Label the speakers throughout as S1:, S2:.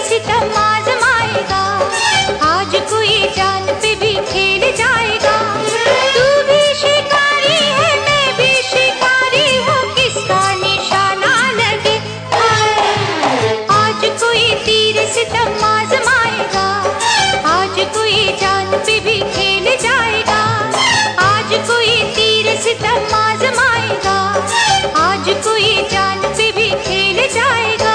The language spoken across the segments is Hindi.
S1: सितम आजमाएगा, आज कोई जान पे भी खेल जाएगा। तू भी शिकारी है मैं भी शिकारी हूँ, किसका निशाना लगे। आज कोई तीर सितम आजमाएगा, आज कोई जान पे भी खेल जाएगा। आज कोई तीर सितम आजमाएगा, आज कोई जान पे भी खेल जाएगा।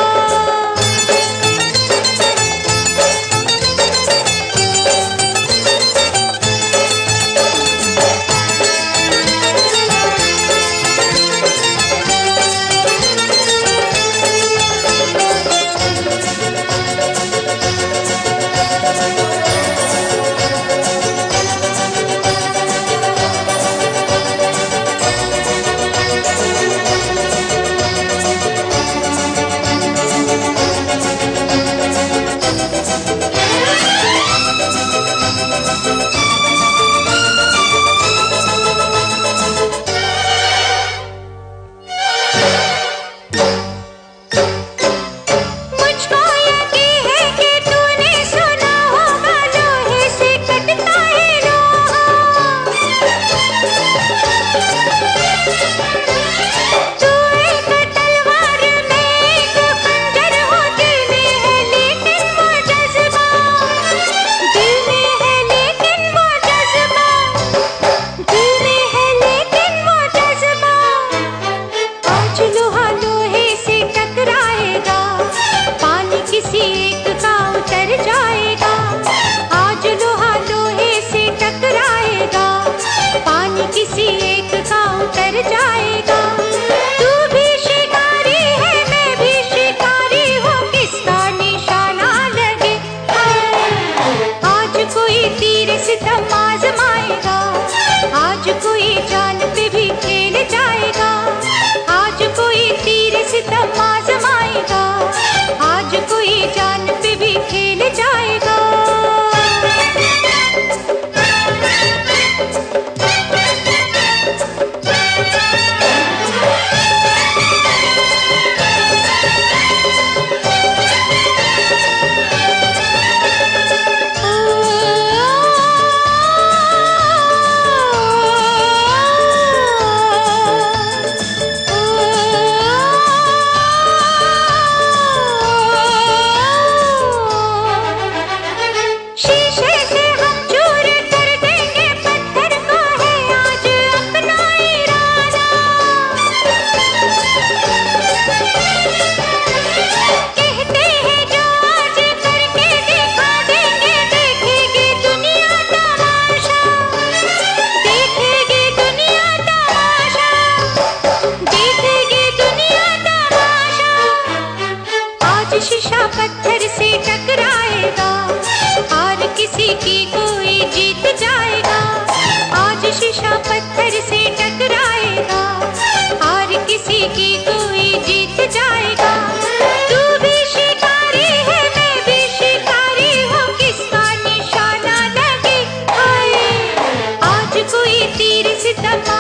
S1: शीशा पत्थर से टकराएगा, हार किसी की कोई जीत जाएगा। आज शीशा पत्थर से टकराएगा, हार किसी की कोई जीत जाएगा। तू भी शिकारी है मैं भी शिकारी हूँ, किसका निशाना लगे। हाय आज कोई तीर सितम